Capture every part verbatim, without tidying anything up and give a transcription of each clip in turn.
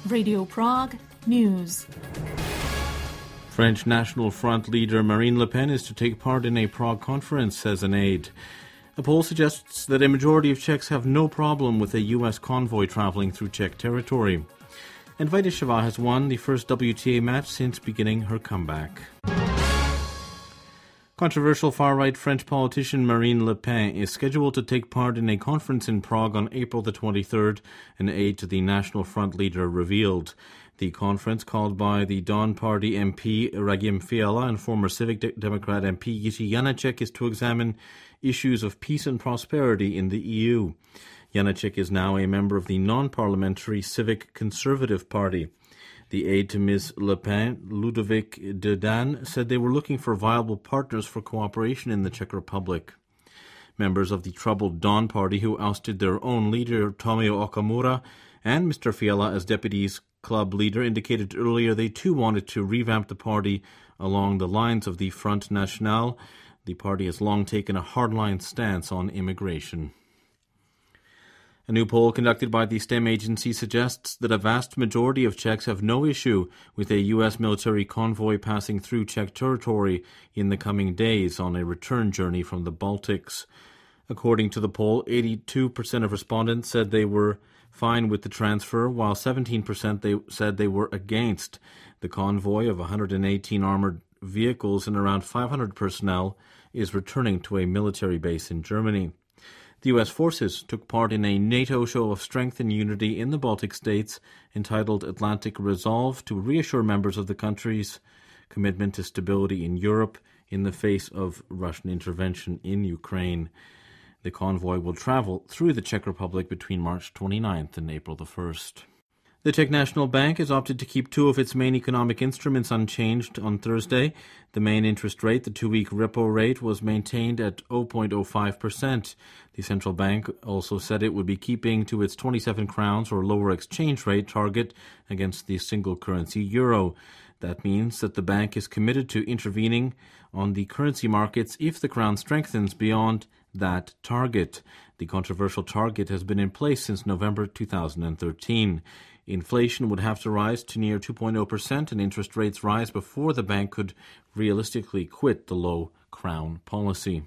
Radio Prague News. French National Front leader Marine Le Pen is to take part in a Prague conference, says an aide. A poll suggests that a majority of Czechs have no problem with a U S convoy travelling through Czech territory. And Vajdiseva has won the first W T A match since beginning her comeback. Controversial far-right French politician Marine Le Pen is scheduled to take part in a conference in Prague on April the twenty-third, an aide to the National Front leader revealed. The conference, called by the Dawn Party M P Radim Fiala and former Civic De- Democrat M P Jiří Janeček, is to examine issues of peace and prosperity in the E U. Janeček is now a member of the non-parliamentary Civic Conservative Party. The aide to Miz Le Pen, Ludovic Dedan, said they were looking for viable partners for cooperation in the Czech Republic. Members of the troubled Dawn Party, who ousted their own leader, Tomio Okamura, and Mister Fiala as deputies club leader, indicated earlier they too wanted to revamp the party along the lines of the Front National. The party has long taken a hardline stance on immigration. A new poll conducted by the STEM agency suggests that a vast majority of Czechs have no issue with a U S military convoy passing through Czech territory in the coming days on a return journey from the Baltics. According to the poll, eighty-two percent of respondents said they were fine with the transfer, while seventeen percent they said they were against. The convoy of one hundred eighteen armoured vehicles and around five hundred personnel is returning to a military base in Germany. The U S forces took part in a NATO show of strength and unity in the Baltic states entitled Atlantic Resolve to reassure members of the country's commitment to stability in Europe in the face of Russian intervention in Ukraine. The convoy will travel through the Czech Republic between March twenty-ninth and April the first. The Czech National Bank has opted to keep two of its main economic instruments unchanged on Thursday. The main interest rate, the two-week repo rate, was maintained at zero point zero five percent. The central bank also said it would be keeping to its twenty-seven crowns or lower exchange rate target against the single currency euro. That means that the bank is committed to intervening on the currency markets if the crown strengthens beyond that target. The controversial target has been in place since November two thousand thirteen. Inflation would have to rise to near two point zero percent and interest rates rise before the bank could realistically quit the low crown policy.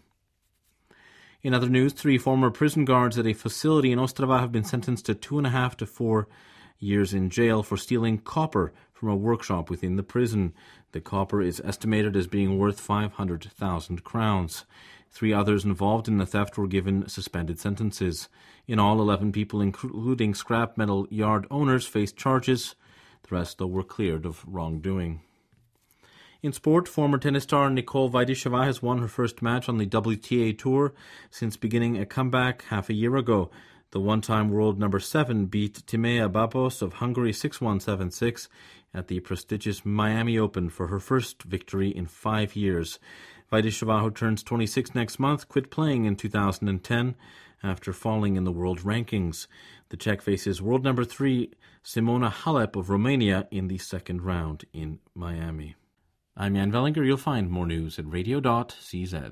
In other news, three former prison guards at a facility in Ostrava have been sentenced to two and a half to four years in jail for stealing copper from a workshop within the prison. The copper is estimated as being worth five hundred thousand crowns. Three others involved in the theft were given suspended sentences. In all, eleven people, including scrap metal yard owners, faced charges. The rest, though, were cleared of wrongdoing. In sport, former tennis star Nicole Vajdiseva has won her first match on the W T A Tour since beginning a comeback half a year ago. The one-time world number seven beat Timea Babos of Hungary six one, seven six at the prestigious Miami Open for her first victory in five years. Vajdiseva, who turns twenty-six next month, quit playing in two thousand ten after falling in the world rankings. The Czech faces world number three Simona Halep of Romania in the second round in Miami. I'm Jan Vellinger. You'll find more news at radio dot c z.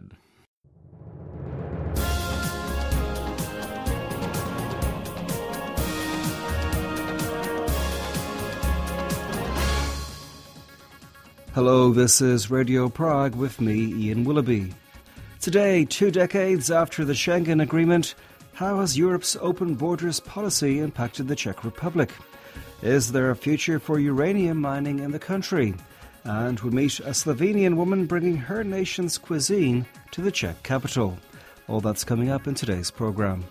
Hello, this is Radio Prague with me, Ian Willoughby. Today, two decades after the Schengen Agreement, how has Europe's open borders policy impacted the Czech Republic? Is there a future for uranium mining in the country? And we'll meet a Slovenian woman bringing her nation's cuisine to the Czech capital. All that's coming up in today's programme.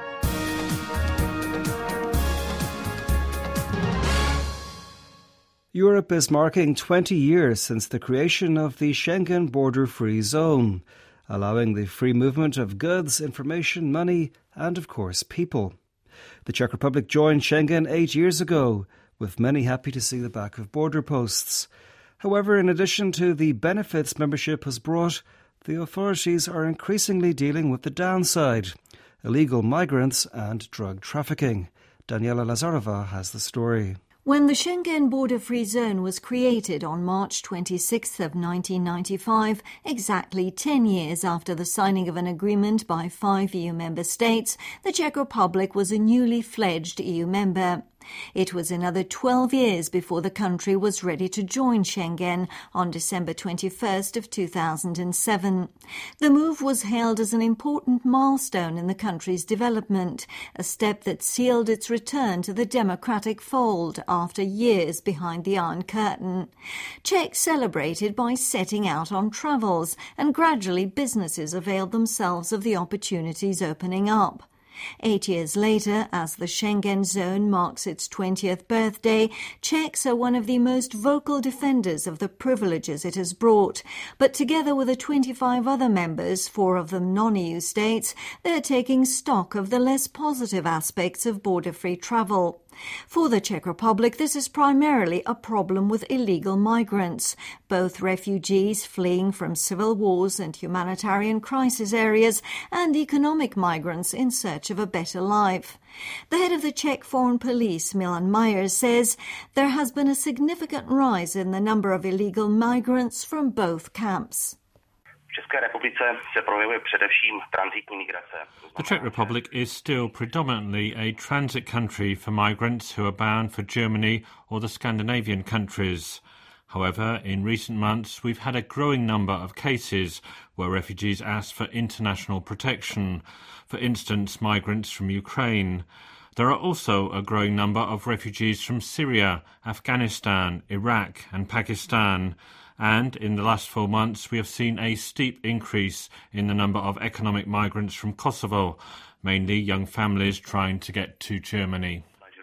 Europe is marking twenty years since the creation of the Schengen border-free zone, allowing the free movement of goods, information, money, and, of course, people. The Czech Republic joined Schengen eight years ago, with many happy to see the back of border posts. However, in addition to the benefits membership has brought, the authorities are increasingly dealing with the downside: illegal migrants and drug trafficking. Daniela Lazarova has the story. When the Schengen border-free zone was created on March twenty-sixth of nineteen ninety-five, exactly ten years after the signing of an agreement by five E U member states, the Czech Republic was a newly fledged E U member. It was another twelve years before the country was ready to join Schengen on December twenty-first of two thousand seven. The move was hailed as an important milestone in the country's development, a step that sealed its return to the democratic fold after years behind the Iron Curtain. Czechs celebrated by setting out on travels, and gradually businesses availed themselves of the opportunities opening up. Eight years later, as the Schengen zone marks its twentieth birthday, Czechs are one of the most vocal defenders of the privileges it has brought. But together with the twenty-five other members, four of them non-E U states, they are taking stock of the less positive aspects of border-free travel. For the Czech Republic, this is primarily a problem with illegal migrants, both refugees fleeing from civil wars and humanitarian crisis areas and economic migrants in search of a better life. The head of the Czech Foreign Police, Milan Mayer, says there has been a significant rise in the number of illegal migrants from both camps. The Czech Republic is still predominantly a transit country for migrants who are bound for Germany or the Scandinavian countries. However, in recent months, we've had a growing number of cases where refugees ask for international protection, for instance, migrants from Ukraine. There are also a growing number of refugees from Syria, Afghanistan, Iraq and Pakistan. And in the last four months, we have seen a steep increase in the number of economic migrants from Kosovo, mainly young families trying to get to Germany.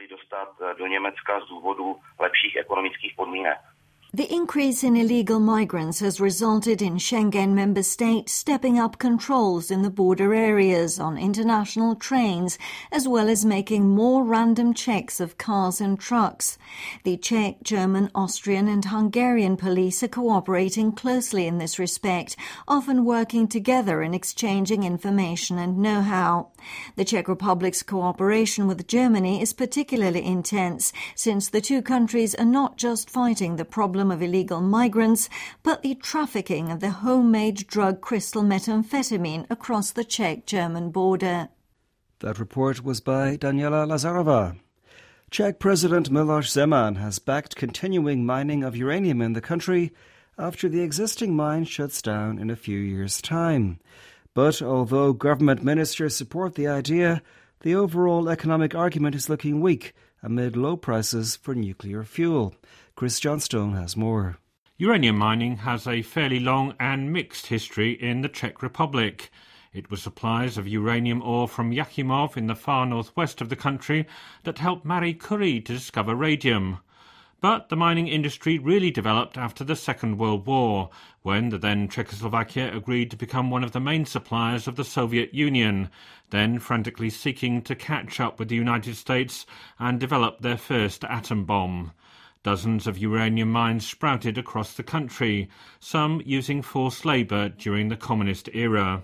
The increase in illegal migrants has resulted in Schengen member states stepping up controls in the border areas on international trains, as well as making more random checks of cars and trucks. The Czech, German, Austrian and Hungarian police are cooperating closely in this respect, often working together in exchanging information and know-how. The Czech Republic's cooperation with Germany is particularly intense, since the two countries are not just fighting the problem of illegal migrants, but the trafficking of the homemade drug crystal methamphetamine across the Czech-German border. That report was by Daniela Lazarova. Czech President Miloš Zeman has backed continuing mining of uranium in the country after the existing mine shuts down in a few years' time. But although government ministers support the idea, the overall economic argument is looking weak amid low prices for nuclear fuel. Chris Johnstone has more. Uranium mining has a fairly long and mixed history in the Czech Republic. It was supplies of uranium ore from Yakimov in the far northwest of the country that helped Marie Curie to discover radium. But the mining industry really developed after the Second World War, when the then Czechoslovakia agreed to become one of the main suppliers of the Soviet Union, then frantically seeking to catch up with the United States and develop their first atom bomb. Dozens of uranium mines sprouted across the country, some using forced labour during the communist era.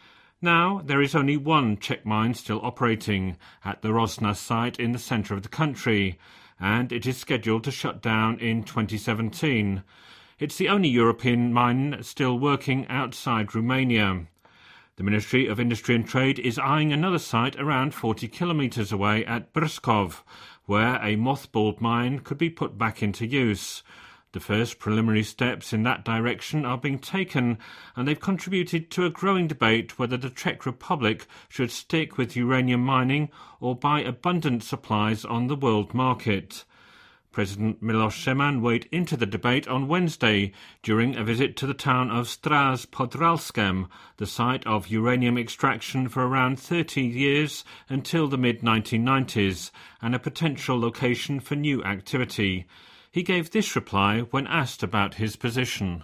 Now there is only one Czech mine still operating, at the Rosna site in the centre of the country, and it is scheduled to shut down in twenty seventeen. It's the only European mine still working outside Romania. The Ministry of Industry and Trade is eyeing another site around forty kilometres away at Brzkov, where a mothballed mine could be put back into use. The first preliminary steps in that direction are being taken, and they've contributed to a growing debate whether the Czech Republic should stick with uranium mining or buy abundant supplies on the world market. President Miloš Zeman weighed into the debate on Wednesday during a visit to the town of Stráž pod Ralskem, the site of uranium extraction for around thirty years until the mid nineteen nineties, and a potential location for new activity. He gave this reply when asked about his position.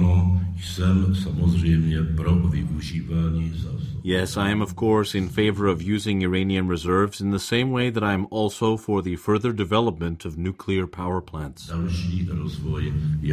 Yes, I am of course in favor of using uranium reserves in the same way that I am also for the further development of nuclear power plants. The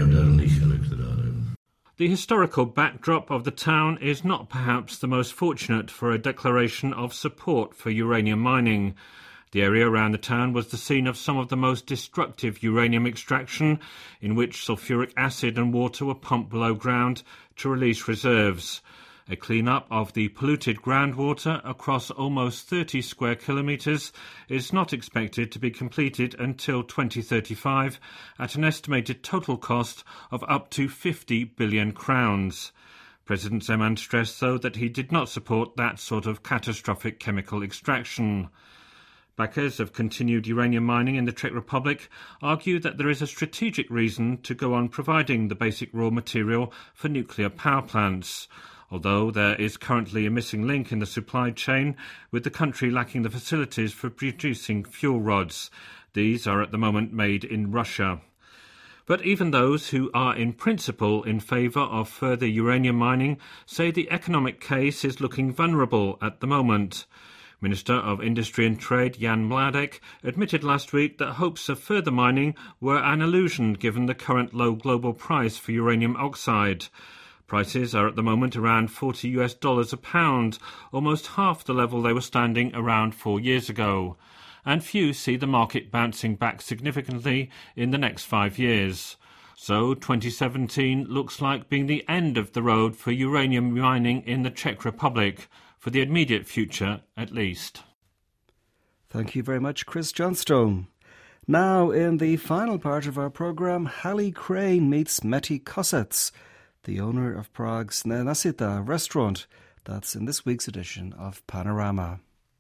historical backdrop of the town is not perhaps the most fortunate for a declaration of support for uranium mining. The area around the town was the scene of some of the most destructive uranium extraction, in which sulfuric acid and water were pumped below ground to release reserves. A clean-up of the polluted groundwater across almost thirty square kilometres is not expected to be completed until twenty thirty-five at an estimated total cost of up to fifty billion crowns. President Zeman stressed, though, that he did not support that sort of catastrophic chemical extraction. Backers of continued uranium mining in the Czech Republic argue that there is a strategic reason to go on providing the basic raw material for nuclear power plants, although there is currently a missing link in the supply chain, with the country lacking the facilities for producing fuel rods. These are at the moment made in Russia. But even those who are in principle in favour of further uranium mining say the economic case is looking vulnerable at the moment. Minister of Industry and Trade Jan Mládek admitted last week that hopes of further mining were an illusion given the current low global price for uranium oxide. Prices are at the moment around forty US dollars a pound, almost half the level they were standing around four years ago. And few see the market bouncing back significantly in the next five years. So twenty seventeen looks like being the end of the road for uranium mining in the Czech Republic, for the immediate future at least. Thank you very much, Chris Johnstone. Now, in the final part of our programme, Hallie Crane meets Meti Kosets, the owner of Prague's Nenasita restaurant. That's in this week's edition of Panorama.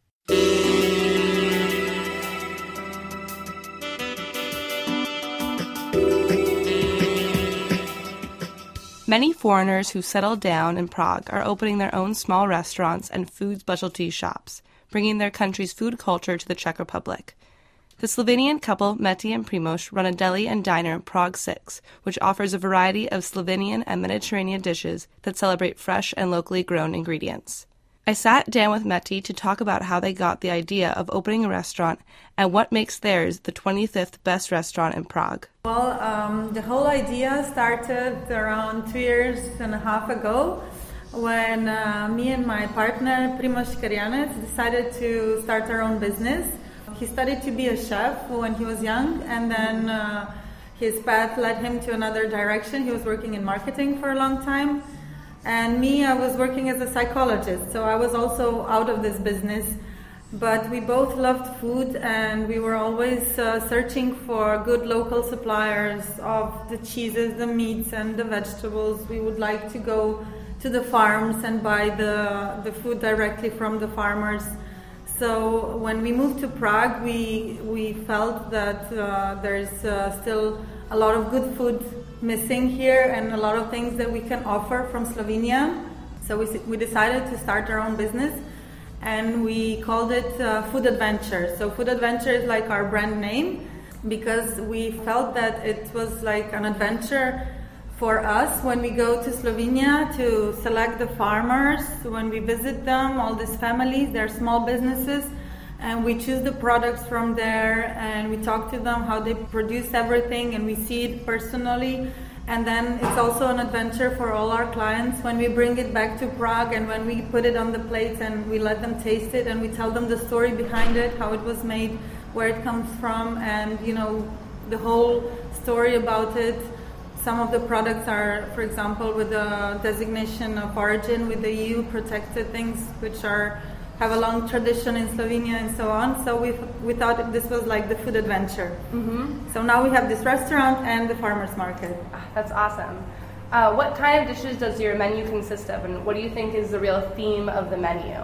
Many foreigners who settled down in Prague are opening their own small restaurants and food specialty shops, bringing their country's food culture to the Czech Republic. The Slovenian couple Meti and Primož run a deli and diner, Prague six, which offers a variety of Slovenian and Mediterranean dishes that celebrate fresh and locally grown ingredients. I sat down with Meti to talk about how they got the idea of opening a restaurant and what makes theirs the twenty-fifth best restaurant in Prague. Well, um, the whole idea started around two years and a half ago when uh, me and my partner Primož Kerjanec decided to start our own business. He studied to be a chef when he was young, and then uh, his path led him to another direction. He was working in marketing for a long time. And me, I was working as a psychologist, so I was also out of this business. But we both loved food, and we were always uh, searching for good local suppliers of the cheeses, the meats, and the vegetables. We would like to go to the farms and buy the, the food directly from the farmers. So when we moved to Prague, we, we felt that uh, there's uh, still a lot of good food missing here and a lot of things that we can offer from Slovenia. So we, we decided to start our own business, and we called it uh, Food Adventure. So Food Adventure is like our brand name because we felt that it was like an adventure for us when we go to Slovenia to select the farmers, when we visit them, all these families, they're small businesses, and we choose the products from there, and we talk to them how they produce everything, and we see it personally. And then it's also an adventure for all our clients when we bring it back to Prague and when we put it on the plates and we let them taste it and we tell them the story behind it, how it was made, where it comes from, and you know, the whole story about it. Some of the products are, for example, with the designation of origin with the E U protected things, which are have a long tradition in Slovenia and so on. So we we thought this was like the food adventure. Mm-hmm. So now we have this restaurant and the farmers market. That's awesome. Uh, what kind of dishes does your menu consist of, and what do you think is the real theme of the menu?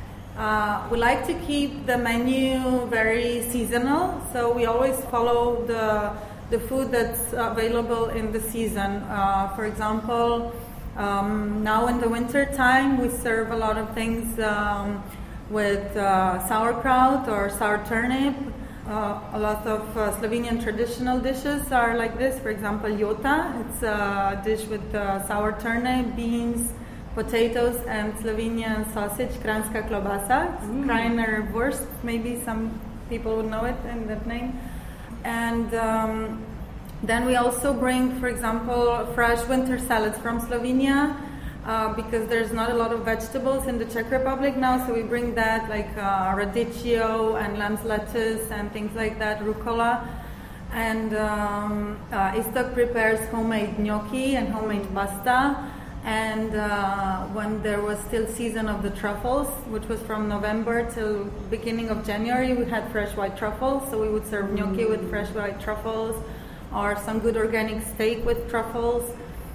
Uh, we like to keep the menu very seasonal, so we always follow the the food that's available in the season. Uh, for example, um, now in the winter time, we serve a lot of things um, with uh, sauerkraut or sour turnip. Uh, a lot of uh, Slovenian traditional dishes are like this. For example, jota. It's a dish with uh, sour turnip, beans, potatoes, and Slovenian sausage, kranjska klobasa. It's mm. Kreiner Wurst. Maybe some people would know it in that name. And um, then we also bring, for example, fresh winter salads from Slovenia. Uh, because there's not a lot of vegetables in the Czech Republic now, so we bring that, like uh, radicchio and lamb's lettuce and things like that, rucola. And um, uh, Istok prepares homemade gnocchi and homemade pasta. And uh, when there was still season of the truffles, which was from November till beginning of January, we had fresh white truffles. So we would serve gnocchi with fresh white truffles, or some good organic steak with truffles.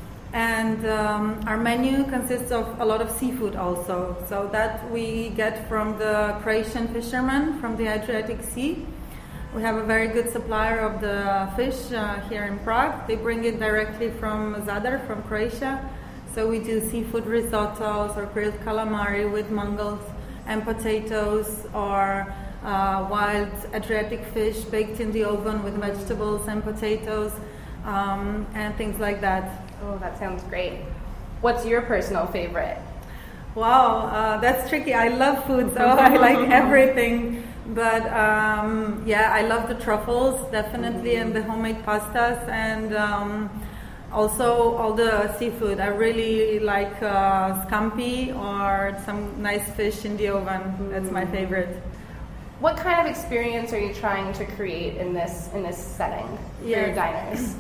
And um, our menu consists of a lot of seafood also. So that we get from the Croatian fishermen from the Adriatic Sea. We have a very good supplier of the fish uh, here in Prague. They bring it directly from Zadar, from Croatia. So we do seafood risottos or grilled calamari with mangels and potatoes, or uh, wild Adriatic fish baked in the oven with vegetables and potatoes, um, and things like that. Oh, that sounds great. What's your personal favorite? Wow, uh, that's tricky. I love food, so I like everything. But um, yeah, I love the truffles, definitely, and the homemade pastas, and um, also all the seafood. I really like uh, scampi or some nice fish in the oven. That's my favorite. What kind of experience are you trying to create in this in this setting for Yes. your diners?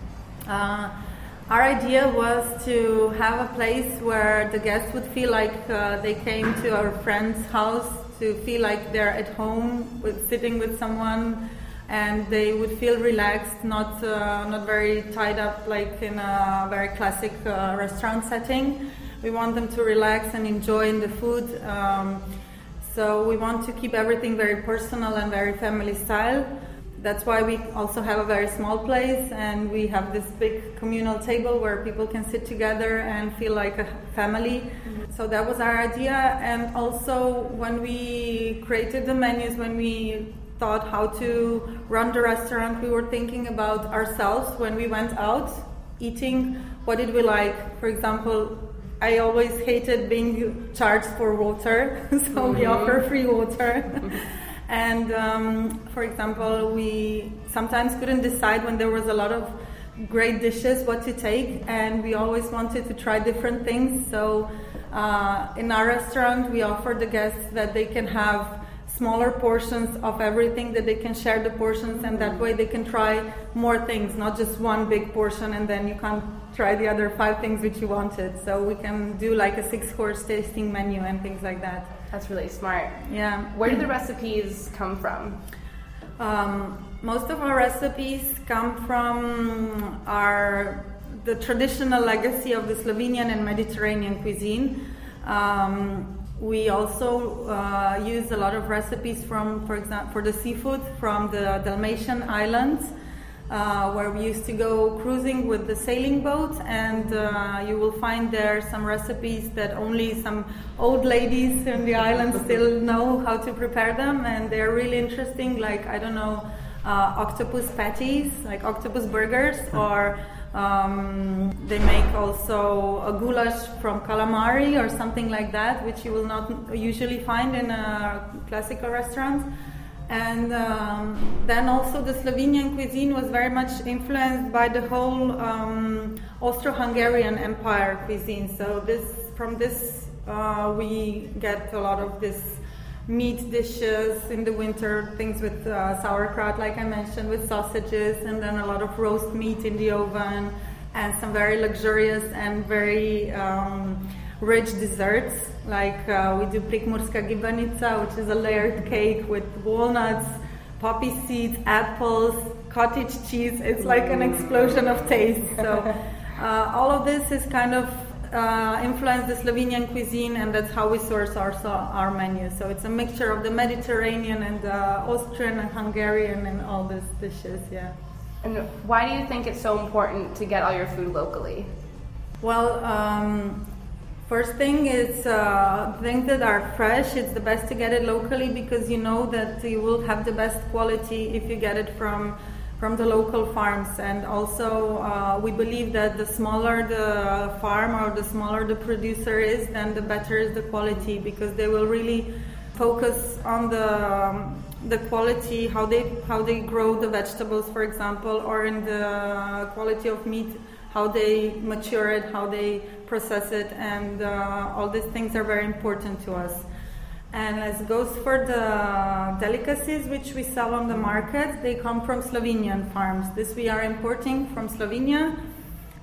Uh, our idea was to have a place where the guests would feel like uh, they came to our friend's house, to feel like they're at home, with, sitting with someone, and they would feel relaxed, not uh, not very tied up like in a very classic uh, restaurant setting. We want them to relax and enjoy the food. Um, so we want to keep everything very personal and very family style. That's why we also have a very small place, and we have this big communal table where people can sit together and feel like a family. Mm-hmm. So that was our idea. And also when we created the menus, when we thought how to run the restaurant, we were thinking about ourselves when we went out eating. What did we like? For example, I always hated being charged for water, so mm-hmm. we offer free water. And um, for example, we sometimes couldn't decide when there was a lot of great dishes what to take, and we always wanted to try different things. So uh, in our restaurant, we offer the guests that they can have smaller portions of everything, that they can share the portions, and that way they can try more things, not just one big portion and then you can't try the other five things which you wanted. So we can do like a six-course tasting menu and things like that. That's really smart. Yeah. Where do the recipes come from? Um, most of our recipes come from our the traditional legacy of the Slovenian and Mediterranean cuisine. Um, we also uh, use a lot of recipes from, for example, for the seafood from the Dalmatian islands, uh, where we used to go cruising with the sailing boat, and uh, you will find there some recipes that only some old ladies in the islands still know how to prepare them, and they're really interesting, like, I don't know, uh, octopus patties, like octopus burgers, or um, they make also a goulash from calamari or something like that, which you will not usually find in a classical restaurant. And um, then also the Slovenian cuisine was very much influenced by the whole um, Austro-Hungarian Empire cuisine. So this, from this uh, we get a lot of this meat dishes in the winter, things with uh, sauerkraut, like I mentioned, with sausages, and then a lot of roast meat in the oven, and some very luxurious and very um, rich desserts, like uh, we do prekmurska gibanica, which is a layered cake with walnuts, poppy seeds, apples, cottage cheese. It's like an explosion of taste. So uh, all of this is kind of uh, influenced the Slovenian cuisine, and that's how we source our our menu. So it's a mixture of the Mediterranean and the Austrian and Hungarian and all these dishes. Yeah. And why do you think it's so important to get all your food locally? Well, um, first thing is uh, things that are fresh. It's the best to get it locally, because you know that you will have the best quality if you get it from from the local farms. And also uh, we believe that the smaller the farm or the smaller the producer is, then the better is the quality, because they will really focus on the um, the quality, how they how they grow the vegetables, for example, or in the quality of meat, how they mature it, how they process it, and uh, all these things are very important to us. And as goes for the delicacies which we sell on the market, they come from Slovenian farms. This we are importing from Slovenia,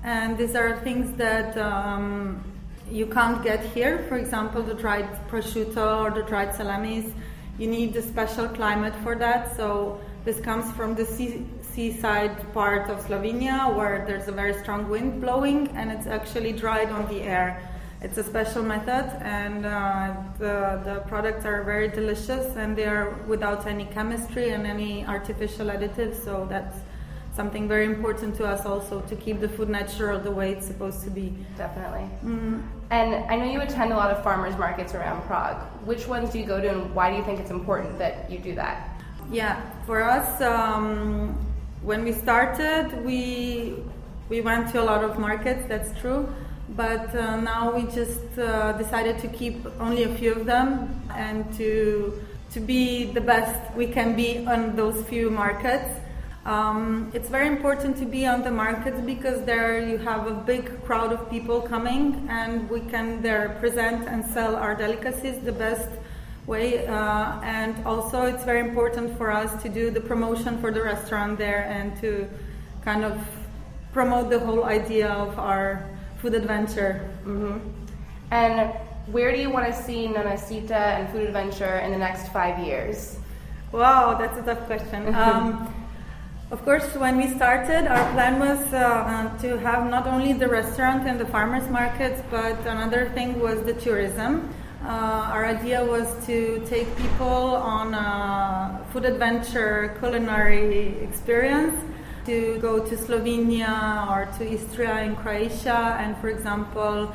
And these are things that um, you can't get here. For example, the dried prosciutto or the dried salamis. You need a special climate for that. So this comes from the sea, seaside part of Slovenia, where there's a very strong wind blowing, and it's actually dried on the air. It's a special method, and uh, the, the products are very delicious, and they are without any chemistry and any artificial additives. So that's something very important to us also, to keep the food natural the way it's supposed to be. Definitely. Mm-hmm. And I know you attend a lot of farmers markets around Prague. Which ones do you go to, and why do you think it's important that you do that? Yeah, for us, um, when we started, we we went to a lot of markets, that's true. But uh, now we just uh, decided to keep only a few of them and to to be the best we can be on those few markets. Um, it's very important to be on the markets because there you have a big crowd of people coming, and we can there present and sell our delicacies the best way. Uh, and also it's very important for us to do the promotion for the restaurant there and to kind of promote the whole idea of our food adventure. Mm-hmm. And where do you want to see Nanasita and Food Adventure in the next five years? Wow, that's a tough question. Um, of course, when we started, our plan was uh, to have not only the restaurant and the farmers markets, but another thing was the tourism. Uh, our idea was to take people on a food adventure culinary experience, to go to Slovenia or to Istria in Croatia and, for example,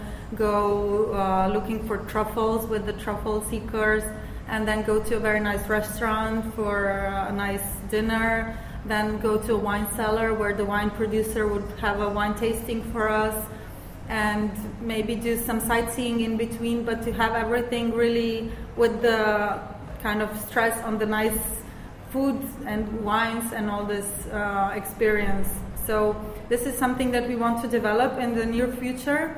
go uh, looking for truffles with the truffle seekers, and then go to a very nice restaurant for a nice dinner, then go to a wine cellar where the wine producer would have a wine tasting for us, and maybe do some sightseeing in between, but to have everything really with the kind of stress on the nice food and wines and all this uh, experience. So this is something that we want to develop in the near future.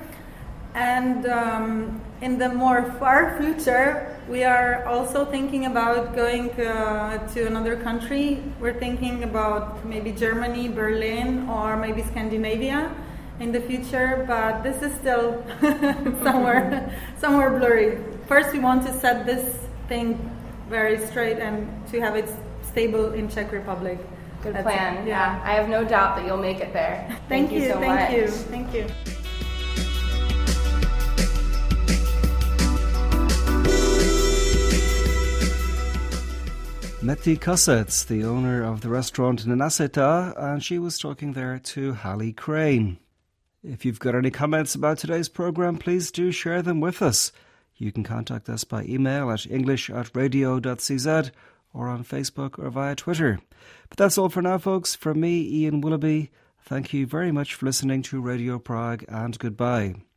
And um, in the more far future, we are also thinking about going uh, to another country. We're thinking about maybe Germany, Berlin, or maybe Scandinavia in the future, but this is still somewhere somewhere blurry. First, we want to set this thing very straight and to have it stable in Czech Republic. Good That's plan. it. Yeah. yeah, I have no doubt that you'll make it there. Thank, Thank you, you so thank much. you, thank you. Meti Kosets, the owner of the restaurant Nanasita, and she was talking there to Hallie Crane. If you've got any comments about today's programme, please do share them with us. You can contact us by email at english at radio dot c z or on Facebook or via Twitter. But that's all for now, folks. From me, Ian Willoughby, thank you very much for listening to Radio Prague, and goodbye.